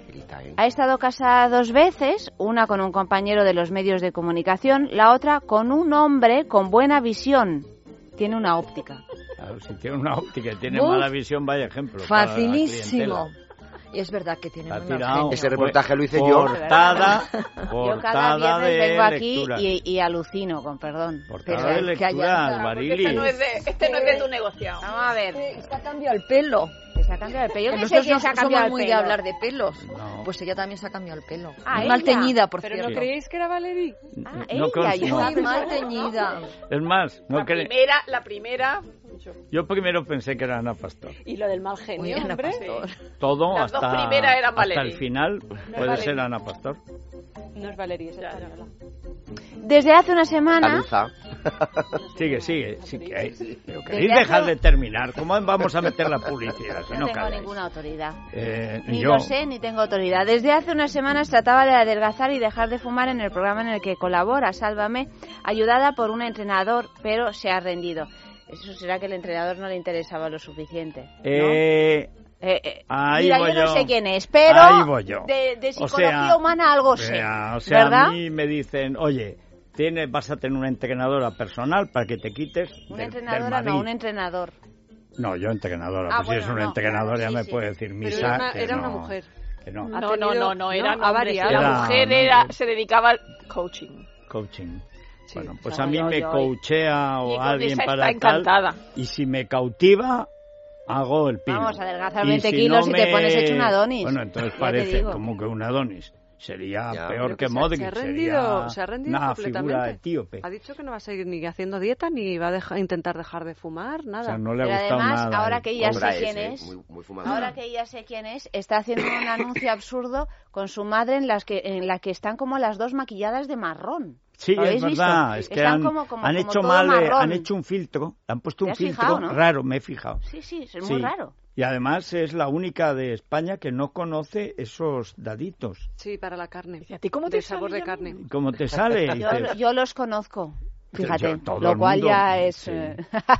Ha estado casada dos veces, una con un compañero de los medios de comunicación, la otra con un hombre con buena visión. Tiene una óptica. Claro, si tiene una óptica y tiene Uf. mala visión, vaya ejemplo. para la Facilísimo. clientela. Y es verdad que tiene La ha un tirado. genio. Ese reportaje lo hice yo. Portada, Yo cada portada viernes de vengo aquí lectura. y, y alucino, con perdón. Portada Pero de es que allá lectura, está, Albarili. Este no es de, este no es de tu negociado. Vamos a ver. Se ha cambiado el pelo. Que se ha cambiado el pelo. Yo Que que sé nosotros que no se ha somos cambiado el muy pelo. de hablar de pelos. No. Pues ella también se ha cambiado el pelo. Ah, Muy mal ella. teñida, por ¿Pero cierto. no creéis que era Valerie? Ah, No ella, con- yo no. Muy mal teñida. Es más, no La cre- primera, la primera. yo primero pensé que era Ana Pastor. Y lo del mal genio, Muy Ana hombre. Pastor. Todo Las dos hasta, primeras eran hasta Valerie. el final puede Valerie. ser Ana Pastor. No es Valerie, es española. Desde hace una semana... Aluza. Sigue, sigue. Sí que hay. Pero Desde queréis hace- dejar de terminar. ¿Cómo vamos a meter la publicidad? Si No no tengo cagáis? ninguna autoridad. Eh, Ni yo, lo sé ni tengo autoridad. Desde hace unas semanas trataba de adelgazar y dejar de fumar en el programa en el que colabora, Sálvame, ayudada por un entrenador, pero se ha rendido. Eso será que el entrenador no le interesaba lo suficiente. ¿no? eh, Eh, eh, ahí mira, voy yo no yo. sé quién es, pero Ahí voy yo. de, de O psicología sea, humana algo sé, vea, o sea, ¿verdad? a mí me dicen, oye, tienes, vas a tener una entrenadora personal para que te quites Una del, del entrenadora, no, Madrid. un entrenador. No, yo entrenadora. Ah, pues si bueno, es un no, entrenador claro, ya sí, me sí. puede decir Pero misa. era una, que era no, una mujer. Que no. Ha No, no, tenido- no, no, era no, a hombre. varias. La Era- mujer era, se dedicaba al coaching. Coaching. Sí, Bueno, pues no, a mí yo- me yo- coachea Y o con alguien esa para está encantada. tal. Y si me cautiva, hago el pino. Vamos a adelgazar Y veinte si kilos no y te me- pones hecho un Adonis. Bueno, entonces Ya te parece digo. como que un Adonis. Sería Ya. peor Pero que se ha- Modric. se ha rendido, sería se ha rendido una completamente. figura etíope. Ha dicho que no va a seguir ni haciendo dieta ni va a dejar- intentar dejar de fumar, O nada. sea, no le ha Pero gustado además, nada. ahora el- que ya Hombre, sé quién ese, es, muy, muy fumador. ahora que ya sé quién es, está haciendo un anuncio absurdo con su madre en las que en la que están como las dos maquilladas de marrón. Sí, ¿Lo es habéis visto? verdad. Es que Están han, como- como- han como hecho todo mal, eh, marrón. han hecho un filtro, han puesto ¿Te un has filtro fijado, no? raro, me he fijado. Sí, sí, es Sí. muy raro. Y además es la única de España que no conoce esos daditos. Sí, para la carne. ¿Y a ti cómo te de sabor sale, de carne. ¿Y cómo te sale? Yo, Dices, yo los conozco. Fíjate, Yo, todo lo el cual mundo, ya es sí. eh,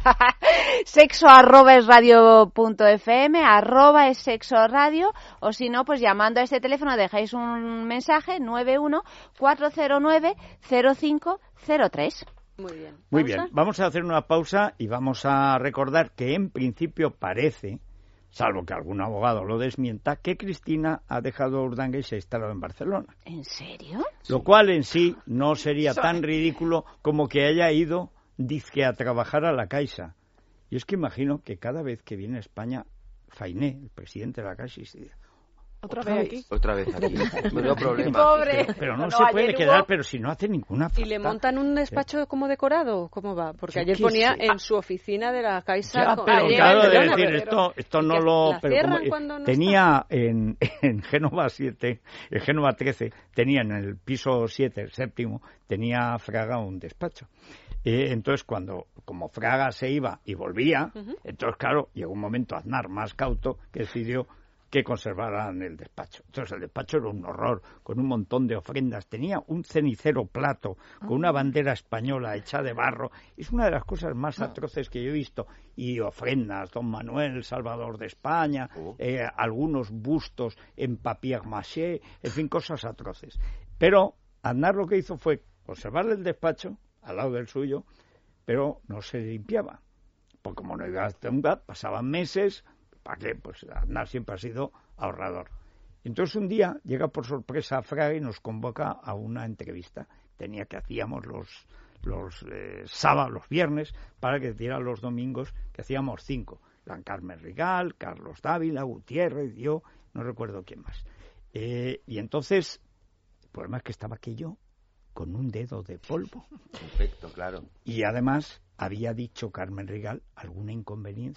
sexo arroba es radio punto fm, arroba es sexo radio, o si no, pues llamando a este teléfono dejáis un mensaje nueve uno cuatro cero nueve cero cinco cero tres. Muy bien. Muy ¿Pausa? bien, vamos a hacer una pausa y vamos a recordar que en principio parece, salvo que algún abogado lo desmienta, que Cristina ha dejado Urdangue y se ha instalado en Barcelona. ¿En serio? Lo cual en sí no sería tan ridículo como que haya ido, dizque, a trabajar a la Caixa. Yo es que imagino que cada vez que viene a España, Fainé, el presidente de la Caixa, se dice, Otra vez aquí. Otra vez aquí. Menudo problema. Pobre. pero, pero no, No, se puede ayer quedar, hubo- pero si no hace ninguna falta. ¿Y le montan un despacho como decorado? ¿Cómo va? Porque Yo ayer qué ponía sé. en su oficina de la Caixa... Ya, con- pero ayer claro, en de Barcelona, decir, pero- esto, esto ¿y no que lo... la pero cierran como- cuando no tenía en, en Génova siete, en Génova trece, tenía en el piso siete, el séptimo, tenía Fraga un despacho. Eh, entonces, cuando, como Fraga se iba y volvía, Ujú. entonces, claro, llegó un momento Aznar más cauto que decidió que conservaran el despacho. Entonces, el despacho era un horror, con un montón de ofrendas. Tenía un cenicero plato con una bandera española hecha de barro. Es una de las cosas más atroces que yo he visto. Y ofrendas, Don Manuel, Salvador de España, eh, algunos bustos en papier maché, en fin, cosas atroces. Pero Aznar lo que hizo fue conservarle el despacho al lado del suyo, pero no se limpiaba. Porque como no iba a Tunga, pasaban meses. ¿Para qué? Pues Aznar siempre ha sido ahorrador. Entonces un día llega por sorpresa a Fraga y nos convoca a una entrevista. Tenía que hacíamos los los eh, sábados, los viernes, para que dieran los domingos, que hacíamos cinco. La Carmen Rigal, Carlos Dávila, Gutiérrez, yo, no recuerdo quién más. Eh, y entonces, el problema es que estaba aquí yo, con un dedo de polvo. Perfecto, claro. Y además había dicho Carmen Rigal alguna inconveniencia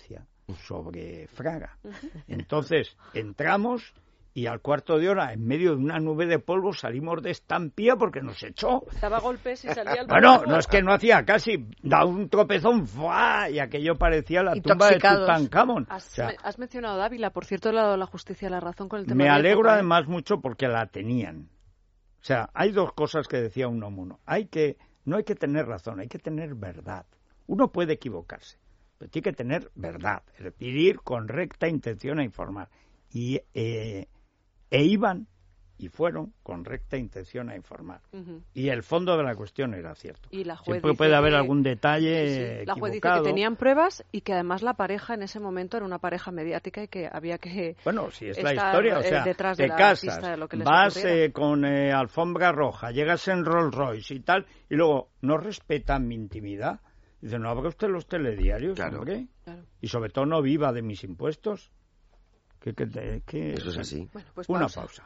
sobre Fraga. Entonces, entramos y al cuarto de hora, en medio de una nube de polvo, salimos de estampía porque nos echó. Daba golpes y salía al Bueno, no es que no hacía casi, da un tropezón, ¡fua! Y aquello parecía la tumba de Tutankamón. Has, o sea, me, has mencionado Dávila, por cierto, le ha dado la justicia la razón con el tema me de la alegro época, ¿eh? además mucho porque la tenían. O sea, hay dos cosas que decía Unamuno. Hay que, no hay que tener razón, hay que tener verdad. Uno puede equivocarse, pero tiene que tener verdad, es decir, ir con recta intención a informar. Y eh, e iban y fueron con recta intención a informar. Uh-huh. Y el fondo de la cuestión era cierto. Y la juez Siempre puede haber que, algún detalle sí, sí. equivocado. La juez dice que tenían pruebas y que además la pareja en ese momento era una pareja mediática y que había que Bueno, si es la estar, historia, o sea, eh, detrás te de la casas, pista de lo que les vas eh, con eh, alfombra roja, llegas en Rolls Royce y tal, y luego no respetan mi intimidad. Dice, no abra usted los telediarios, claro. hombre. Claro. Y sobre todo no viva de mis impuestos. ¿Qué, qué, qué, Eso es así. Bueno, pues Una pausa. pausa.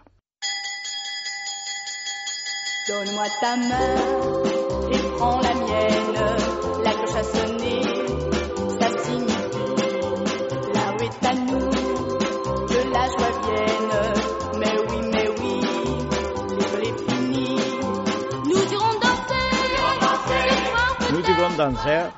Donne-moi ta main et prends la mienne. La cloche a sonné, ça signifie la rue est à nous, que la joie vienne. Mais oui, mais oui, l'école est finie. Nous irons danser. Nous irons danser,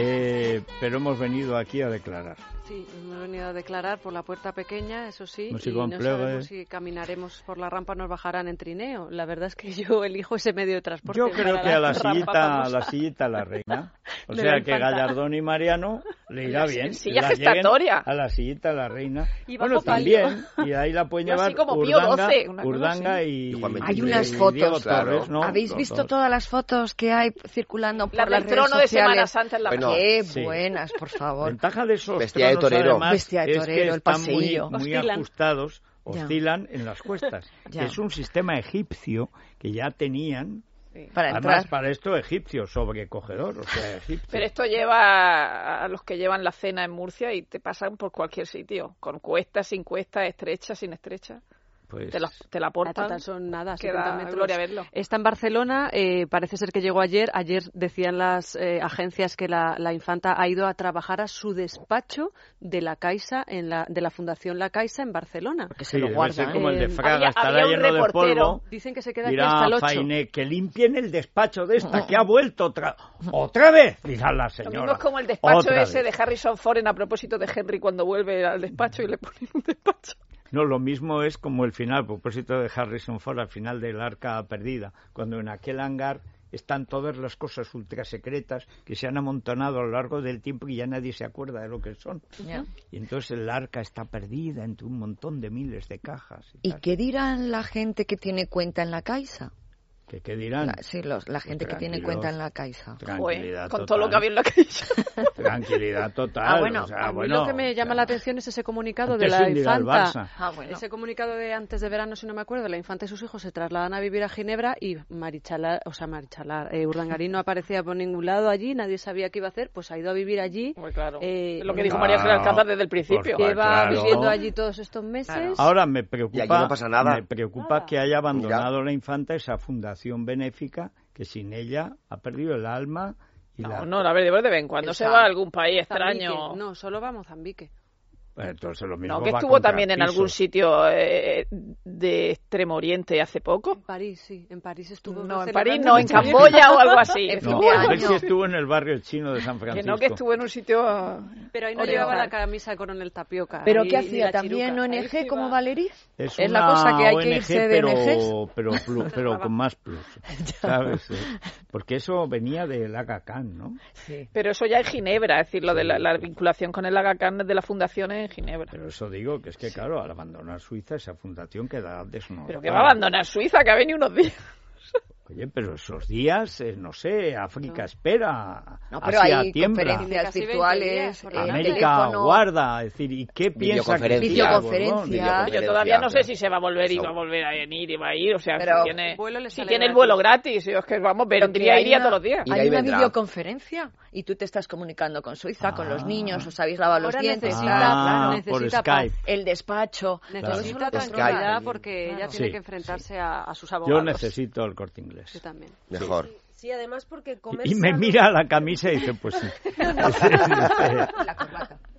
eh, pero hemos venido aquí a declarar. Sí, hemos venido a declarar por la puerta pequeña, eso sí, Nos y no sabemos si caminaremos por la rampa o nos bajarán en trineo. La verdad es que yo elijo ese medio de transporte. Yo creo que a la sillita, a la sillita la reina. O De sea la que infanta. Gallardón y Mariano le irá La bien. silla La gestatoria. lleguen A la sillita la reina. Y Bueno, bajo palio. también. Y ahí la pueden Yo así llevar como Pío Urdanga, doce, una cosa Urdanga así. y, Hay y- unas y fotos, Diego claro. Torres, ¿no? ¿Habéis Los visto dos. todas las fotos que hay circulando por La las del redes trono de sociales? Semana Santa en la Bueno, Qué sí. buenas, por favor. Ventaja de esos Vestida de tronos, torero. además, Vestida de es torero, que el están muy, paseillo. muy Oscilan. ajustados, Ya. oscilan en las cuestas. Ya. Que es un sistema egipcio que ya tenían. Para Además, entrar. para esto egipcio, sobrecogedor, o sea, egipcio. Pero esto lleva a los que llevan la cena en Murcia y te pasan por cualquier sitio, con cuestas, sin cuestas, estrechas, sin estrechas. Pues, Te la, te la La aportan. total son nada, Que setenta da metros. gloria verlo. Está en Barcelona, eh, parece ser que llegó ayer. Ayer decían las eh, agencias que la, la infanta ha ido a trabajar a su despacho de la Caixa, en la, de la Fundación La Caixa en Barcelona. Porque sí, se lo debe guarda. ser ¿eh? como el de Eh, Fraga, había- estará había un lleno de reportero. polvo. Dicen que se queda aquí Dirá hasta el a ocho. Fainé, que limpien el despacho de esta, que ha vuelto otra, otra vez, dirá la Lo señora. mismo es como el despacho Otra ese vez. de Harrison Ford a propósito de Henry cuando vuelve al despacho y le ponen un despacho. No, lo mismo es como el final, a propósito de Harrison Ford, al final del Arca Perdida, cuando en aquel hangar están todas las cosas ultrasecretas que se han amontonado a lo largo del tiempo y ya nadie se acuerda de lo que son. Ya. Y entonces el arca está perdida entre un montón de miles de cajas. Y, ¿Y tal. qué dirán la gente que tiene cuenta en la Caixa? ¿Qué, qué dirán? La, sí, los, la gente que tiene tranquilos. cuenta en la Caixa. Tranquilidad Joder, con total. todo lo que había en la calle. Tranquilidad total. Ah, bueno, o sea, A mí bueno, lo que me o llama sea, la atención es ese comunicado de antes la se hundirá el infanta. Barça. Ah, bueno. Ese comunicado de antes de verano, si no me acuerdo, la infanta y sus hijos se trasladan a vivir a Ginebra y Marichalar, o sea, Marichalar, eh, Urdangarín no aparecía por ningún lado allí, nadie sabía qué iba a hacer, pues ha ido a vivir allí. Muy claro. Eh, Es lo que dijo no, María Ángeles Claro, Alcázar desde el principio. por Lleva Claro. viviendo allí todos estos meses. Claro. Ahora me Y preocupa, aquí no pasa nada. me preocupa Nada. que haya abandonado Mira. la infanta esa fundación benéfica que sin ella ha perdido el alma y No, la... no, a ver, de vez en cuando se Esa- va a algún país extraño. Mozambique. No, solo va a Mozambique. Bueno, entonces lo mismo No, que va estuvo contra también en pisos. algún sitio eh, de Extremo Oriente hace poco. En París, sí, en París estuvo. No, en celebrando París no, en mucho bien. Camboya o algo así. En fin No, de a ver año. si estuvo en el barrio chino de San Que Francisco. no, que estuvo en un sitio... Pero ahí no oriental. llevaba la camisa de coronel Tapioca. ¿Pero ahí qué ni hacía? la ¿También chiruca. O N Ahí G sí como va. Valerie? Es, Es la una cosa que hay O que N G, irse de pero, O N Gs. pero, plu- pero con más plus, ¿sabes? Eh, Porque eso venía del Aga Khan, ¿no? Sí. Pero eso ya en Ginebra, es decir, lo de la, la vinculación con el Aga Khan de la fundación en Ginebra. Pero eso digo, que es que claro, al abandonar Suiza, esa fundación queda desnortada. Pero que va a abandonar Suiza, que ha venido unos días. Oye, pero esos días, eh, no sé, África espera, No, pero Asia hay tiembla, conferencias Casi veinte virtuales, días, por eh, América teléfono. guarda, es decir, ¿y qué piensa que Videoconferencia. Videoconferencia. Yo todavía no sé si se va a volver y va a volver a venir y va a ir, o sea, Pero si tiene, el vuelo le si sale tiene el gratis. vuelo gratis, yo es que vamos, pero Porque iría, hay iría una- todos los días. Y de Hay ahí una vendrá. videoconferencia y tú te estás comunicando con Suiza, con los Ah. niños, os habéis lavado los Ahora dientes, necesita- tal, Ah, claro. por necesita Skype. paz. El despacho. Necesita Todo eso lo tranquilidad controla. porque ella Claro. tiene Sí, que enfrentarse a, a sus Yo abogados. necesito el Corte Inglés. Yo también. Mejor. Sí, además porque comer Y me sano- mira la camisa y dice, pues sí. La corbata.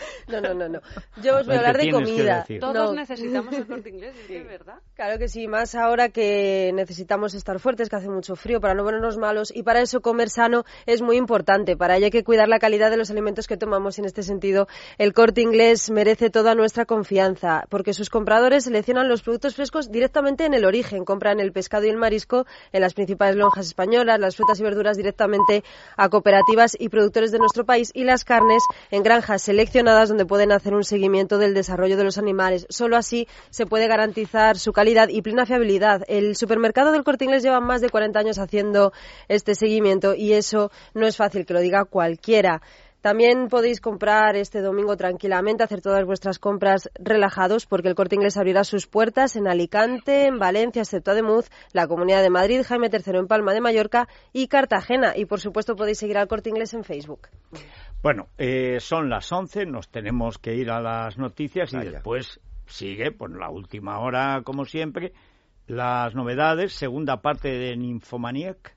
No, no, no, no. Yo os voy a hablar de comida. Todos no. necesitamos el Corte Inglés, ¿es de verdad? Claro que sí, más ahora que necesitamos estar fuertes, que hace mucho frío, para no ponernos malos, y para eso comer sano es muy importante. Para ello hay que cuidar la calidad de los alimentos que tomamos, y en este sentido el Corte Inglés merece toda nuestra confianza, porque sus compradores seleccionan los productos frescos directamente en el origen, compran el pescado y el marisco en las principales lonjas españolas, las frutas y verduras directamente a cooperativas y productores de nuestro país, y las carnes en granjas seleccionadas donde pueden hacer un seguimiento del desarrollo de los animales. Solo así se puede garantizar su calidad y plena fiabilidad. El supermercado del Corte Inglés lleva más de cuarenta años haciendo este seguimiento, y eso no es fácil que lo diga cualquiera. También podéis comprar este domingo tranquilamente, hacer todas vuestras compras relajados, porque el Corte Inglés abrirá sus puertas en Alicante, en Valencia, excepto Ademuz, la Comunidad de Madrid, Jaime tercero en Palma de Mallorca y Cartagena. Y, por supuesto, podéis seguir al Corte Inglés en Facebook. Bueno, eh, son las once, nos tenemos que ir a las noticias y Vaya. después sigue, pues la última hora, como siempre, las novedades, segunda parte de Nymphomaniac.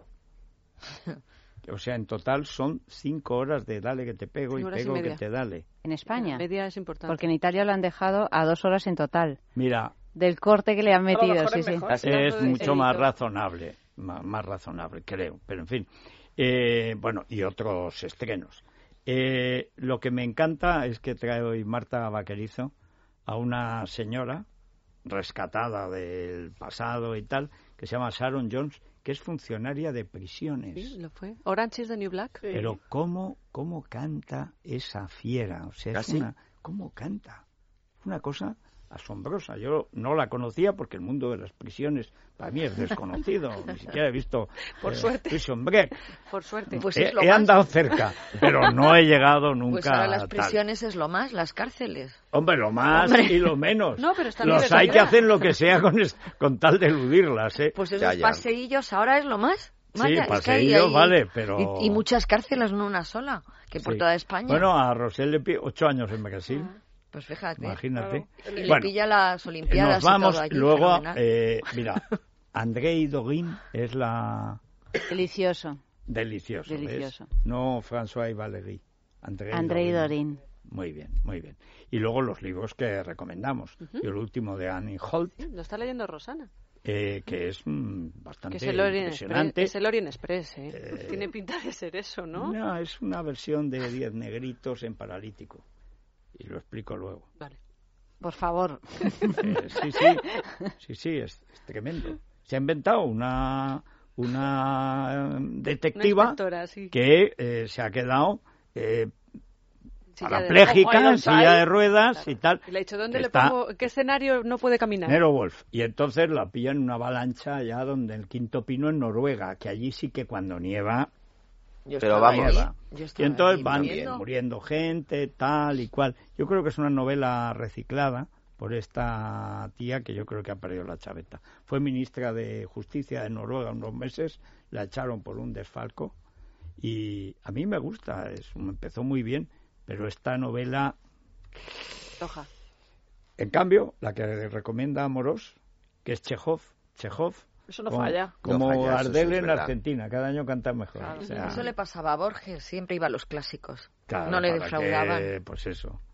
O sea, en total son cinco horas de dale que te pego y pego que te dale. En España. Media es importante. Porque en Italia lo han dejado a dos horas en total. Mira. Del corte que le han metido, sí, sí. Es mucho más razonable, más, más razonable, creo. Pero en fin. Eh, bueno, y otros estrenos. Eh, lo que me encanta es que trae hoy Marta Vaquerizo a una señora rescatada del pasado y tal, que se llama Sharon Jones, que es funcionaria de prisiones. Sí, lo fue. Orange is the New Black. Sí. Pero cómo, cómo canta esa fiera, o sea, es ¿Ah, una, cómo canta, una cosa asombrosa. Yo no la conocía porque el mundo de las prisiones para mí es desconocido, ni siquiera he visto por eh, suerte. Prison Break. Por suerte. Pues he, es lo he más. andado cerca, pero no he llegado nunca. Pues ahora las a prisiones tal. Es lo más, las cárceles. Hombre, lo más Hombre. y lo menos. No, pero está Los hay que hacen lo que sea con, es, con tal de eludirlas, ¿eh? Pues esos Ya, ya. paseillos ahora es lo más. Vaya, sí, es que hay- paseillo, hay- vale, pero... Y, y muchas cárceles, no una sola, que por Sí. toda España. Bueno, a Rosel le pide ocho años en Brasil. Pues fíjate. Imagínate. Y le Bueno, pilla las Olimpiadas nos vamos y todo allí, luego, fenomenal. eh, mira, Andrei Dorin es la... Delicioso. Delicioso, ¿ves? Delicioso. No François y Valéry. Andrei, Andrei Dorin. Muy bien, muy bien. Y luego los libros que recomendamos. Ujú. Y el último de Annie Holt, Lo está leyendo Rosana. eh, que es mm, bastante Que es el Orient impresionante. Express, es el Orient Express, ¿eh? Eh, Tiene pinta de ser eso, ¿no? No, es una versión de Diez negritos en paralítico. Y lo explico luego. Vale. Por favor. Eh, sí, sí, sí, sí, es, es tremendo. Se ha inventado una, una eh, detectiva Una inspectora, sí. que eh, se ha quedado eh, Silla de- parapléjica, Ojo, en silla de ruedas Claro. y tal. Y le ha dicho, ¿dónde Está le pongo? ¿Qué escenario no puede caminar? Nero Wolf. Y entonces la pilla en una avalancha allá donde el Quinto Pino en Noruega, que allí sí que cuando nieva... Yo Pero estaba vamos. allí, nieva. yo Y estaba entonces allí van viviendo. muriendo gente, tal y cual. Yo creo que es una novela reciclada por esta tía que yo creo que ha perdido la chaveta. Fue ministra de Justicia de Noruega unos meses, la echaron por un desfalco y a mí me gusta, es, empezó muy bien, pero esta novela... Toja. En cambio, la que recomienda Amorós, que es Chekhov, Chekhov, Eso no como, falla. como No falla, eso sí Ardele es en verdad. Argentina, cada año canta mejor. Claro. O sea, Eso le pasaba a Borges, siempre iba a los clásicos. claro, no le para defraudaban. que, pues eso.